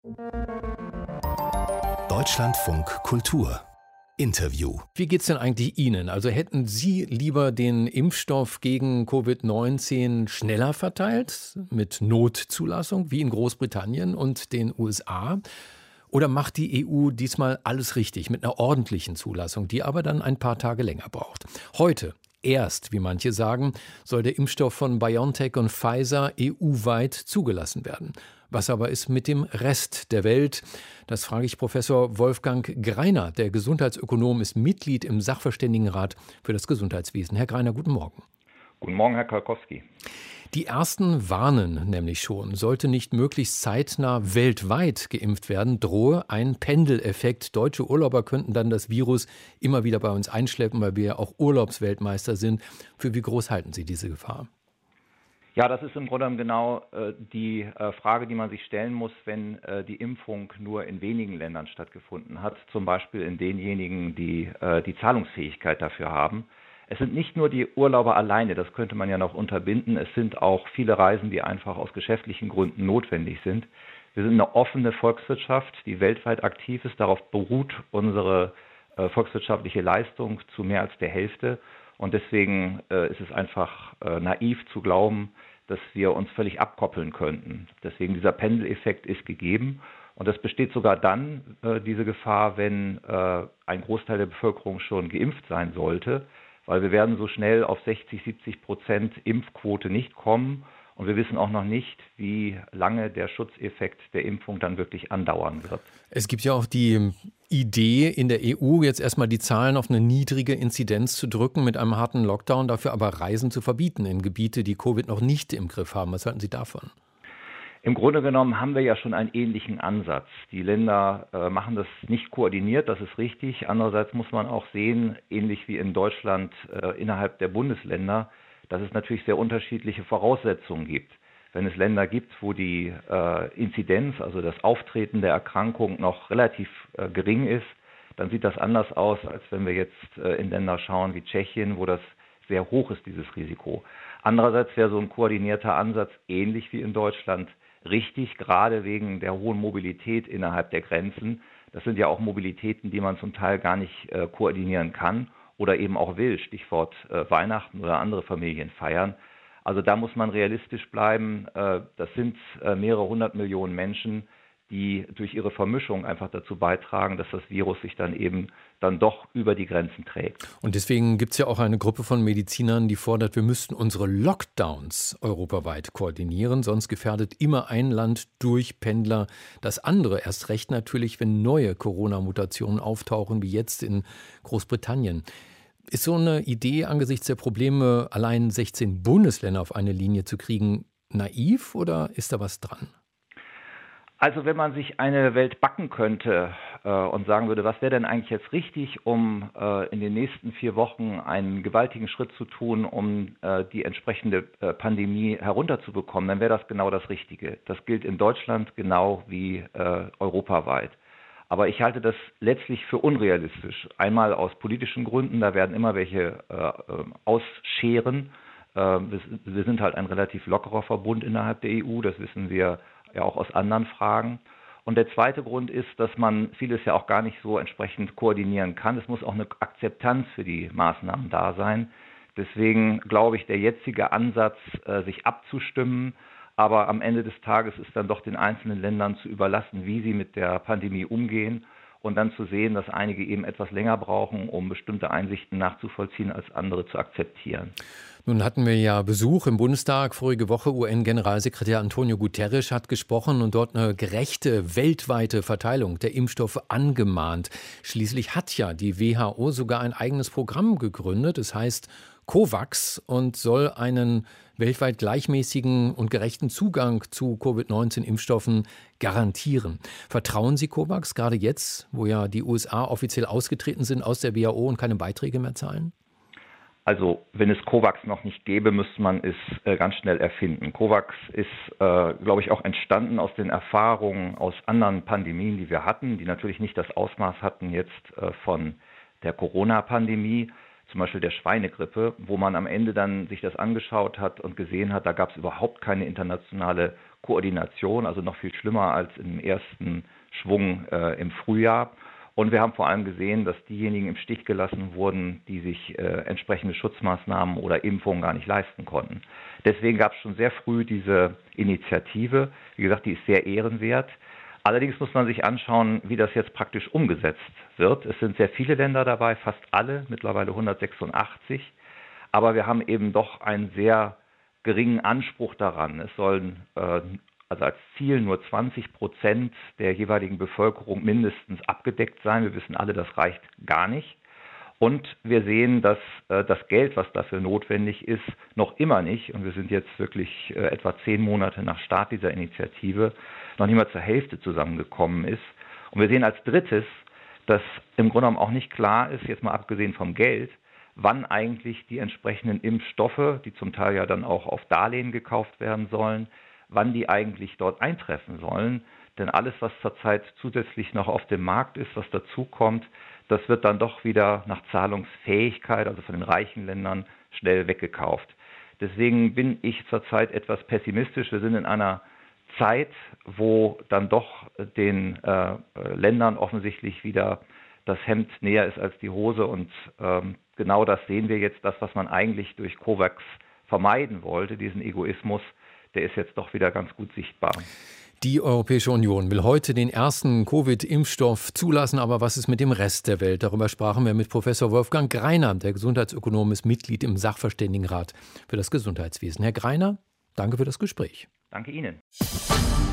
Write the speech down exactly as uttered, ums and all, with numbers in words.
Deutschlandfunk Kultur Interview. Wie geht's denn eigentlich Ihnen? Also hätten Sie lieber den Impfstoff gegen Covid neunzehn schneller verteilt, mit Notzulassung, wie in Großbritannien und den U S A? Oder macht die E U diesmal alles richtig, mit einer ordentlichen Zulassung, die aber dann ein paar Tage länger braucht? Heute erst, wie manche sagen, soll der Impfstoff von BioNTech und Pfizer E U-weit zugelassen werden. Was aber ist mit dem Rest der Welt? Das frage ich Professor Wolfgang Greiner. Der Gesundheitsökonom ist Mitglied im Sachverständigenrat für das Gesundheitswesen. Herr Greiner, guten Morgen. Guten Morgen, Herr Kalkowski. Die ersten warnen nämlich schon, sollte nicht möglichst zeitnah weltweit geimpft werden, drohe ein Pendeleffekt. Deutsche Urlauber könnten dann das Virus immer wieder bei uns einschleppen, weil wir ja auch Urlaubsweltmeister sind. Für wie groß halten Sie diese Gefahr? Ja, das ist im Grunde genommen genau äh, die äh, Frage, die man sich stellen muss, wenn äh, die Impfung nur in wenigen Ländern stattgefunden hat, zum Beispiel in denjenigen, die äh, die Zahlungsfähigkeit dafür haben. Es sind nicht nur die Urlauber alleine, das könnte man ja noch unterbinden, es sind auch viele Reisen, die einfach aus geschäftlichen Gründen notwendig sind. Wir sind eine offene Volkswirtschaft, die weltweit aktiv ist, darauf beruht unsere äh, volkswirtschaftliche Leistung zu mehr als der Hälfte. Und deswegen äh, ist es einfach äh, naiv zu glauben, dass wir uns völlig abkoppeln könnten. Deswegen dieser Pendeleffekt ist gegeben. Und das besteht sogar dann, äh, diese Gefahr, wenn äh, ein Großteil der Bevölkerung schon geimpft sein sollte. Weil wir werden so schnell auf sechzig, siebzig Prozent Impfquote nicht kommen. Und wir wissen auch noch nicht, wie lange der Schutzeffekt der Impfung dann wirklich andauern wird. Es gibt ja auch die Idee in der E U, jetzt erstmal die Zahlen auf eine niedrige Inzidenz zu drücken mit einem harten Lockdown, dafür aber Reisen zu verbieten in Gebiete, die Covid noch nicht im Griff haben. Was halten Sie davon? Im Grunde genommen haben wir ja schon einen ähnlichen Ansatz. Die Länder äh, machen das nicht koordiniert, das ist richtig. Andererseits muss man auch sehen, ähnlich wie in Deutschland äh, innerhalb der Bundesländer, dass es natürlich sehr unterschiedliche Voraussetzungen gibt. Wenn es Länder gibt, wo die äh, Inzidenz, also das Auftreten der Erkrankung noch relativ äh, gering ist, dann sieht das anders aus, als wenn wir jetzt äh, in Länder schauen wie Tschechien, wo das sehr hoch ist, dieses Risiko. Andererseits wäre so ein koordinierter Ansatz ähnlich wie in Deutschland richtig, gerade wegen der hohen Mobilität innerhalb der Grenzen. Das sind ja auch Mobilitäten, die man zum Teil gar nicht äh, koordinieren kann oder eben auch will, Stichwort äh, Weihnachten oder andere Familienfeiern. Also da muss man realistisch bleiben. Äh, das sind äh, mehrere hundert Millionen Menschen, die durch ihre Vermischung einfach dazu beitragen, dass das Virus sich dann eben dann doch über die Grenzen trägt. Und deswegen gibt es ja auch eine Gruppe von Medizinern, die fordert, wir müssten unsere Lockdowns europaweit koordinieren, sonst gefährdet immer ein Land durch Pendler das andere. Erst recht natürlich, wenn neue Corona-Mutationen auftauchen, wie jetzt in Großbritannien. Ist so eine Idee angesichts der Probleme, allein sechzehn Bundesländer auf eine Linie zu kriegen, naiv oder ist da was dran? Also wenn man sich eine Welt backen könnte äh, und sagen würde, was wäre denn eigentlich jetzt richtig, um äh, in den nächsten vier Wochen einen gewaltigen Schritt zu tun, um äh, die entsprechende äh, Pandemie herunterzubekommen, dann wäre das genau das Richtige. Das gilt in Deutschland genau wie äh, europaweit. Aber ich halte das letztlich für unrealistisch. Einmal aus politischen Gründen, da werden immer welche äh, ausscheren. Äh, wir, wir sind halt ein relativ lockerer Verbund innerhalb der E U, das wissen wir ja auch aus anderen Fragen. Und der zweite Grund ist, dass man vieles ja auch gar nicht so entsprechend koordinieren kann. Es muss auch eine Akzeptanz für die Maßnahmen da sein. Deswegen glaube ich, der jetzige Ansatz, äh, sich abzustimmen, aber am Ende des Tages ist dann doch den einzelnen Ländern zu überlassen, wie sie mit der Pandemie umgehen und dann zu sehen, dass einige eben etwas länger brauchen, um bestimmte Einsichten nachzuvollziehen, als andere zu akzeptieren. Nun hatten wir ja Besuch im Bundestag vorige Woche. U N-Generalsekretär Antonio Guterres hat gesprochen und dort eine gerechte weltweite Verteilung der Impfstoffe angemahnt. Schließlich hat ja die W H O sogar ein eigenes Programm gegründet. Es heißt COVAX und soll einen weltweit gleichmäßigen und gerechten Zugang zu Covid neunzehn Impfstoffen garantieren. Vertrauen Sie COVAX gerade jetzt, wo ja die U S A offiziell ausgetreten sind aus der W H O und keine Beiträge mehr zahlen? Also wenn es COVAX noch nicht gäbe, müsste man es äh, ganz schnell erfinden. COVAX ist, äh, glaube ich, auch entstanden aus den Erfahrungen aus anderen Pandemien, die wir hatten, die natürlich nicht das Ausmaß hatten jetzt äh, von der Corona-Pandemie. zum Beispiel der Schweinegrippe, wo man am Ende dann sich das angeschaut hat und gesehen hat, da gab es überhaupt keine internationale Koordination, also noch viel schlimmer als im ersten Schwung äh, im Frühjahr. Und wir haben vor allem gesehen, dass diejenigen im Stich gelassen wurden, die sich äh, entsprechende Schutzmaßnahmen oder Impfungen gar nicht leisten konnten. Deswegen gab es schon sehr früh diese Initiative. Wie gesagt, die ist sehr ehrenwert. Allerdings muss man sich anschauen, wie das jetzt praktisch umgesetzt wird. Es sind sehr viele Länder dabei, fast alle, mittlerweile hundertsechsundachtzig. Aber wir haben eben doch einen sehr geringen Anspruch daran. Es sollen äh, also als Ziel nur zwanzig Prozent der jeweiligen Bevölkerung mindestens abgedeckt sein. Wir wissen alle, das reicht gar nicht. Und wir sehen, dass äh, das Geld, was dafür notwendig ist, noch immer nicht, und wir sind jetzt wirklich äh, etwa zehn Monate nach Start dieser Initiative, noch nicht mal zur Hälfte zusammengekommen ist. Und wir sehen als drittes, dass im Grunde genommen auch nicht klar ist, jetzt mal abgesehen vom Geld, wann eigentlich die entsprechenden Impfstoffe, die zum Teil ja dann auch auf Darlehen gekauft werden sollen, wann die eigentlich dort eintreffen sollen. Denn alles, was zurzeit zusätzlich noch auf dem Markt ist, was dazukommt, das wird dann doch wieder nach Zahlungsfähigkeit, also von den reichen Ländern, schnell weggekauft. Deswegen bin ich zurzeit etwas pessimistisch. Wir sind in einer Zeit, wo dann doch den äh, Ländern offensichtlich wieder das Hemd näher ist als die Hose. Und ähm, genau das sehen wir jetzt, das, was man eigentlich durch COVAX vermeiden wollte, diesen Egoismus, der ist jetzt doch wieder ganz gut sichtbar. Die Europäische Union will heute den ersten Covid-Impfstoff zulassen. Aber was ist mit dem Rest der Welt? Darüber sprachen wir mit Professor Wolfgang Greiner. Der Gesundheitsökonom ist Mitglied im Sachverständigenrat für das Gesundheitswesen. Herr Greiner, danke für das Gespräch. Danke Ihnen.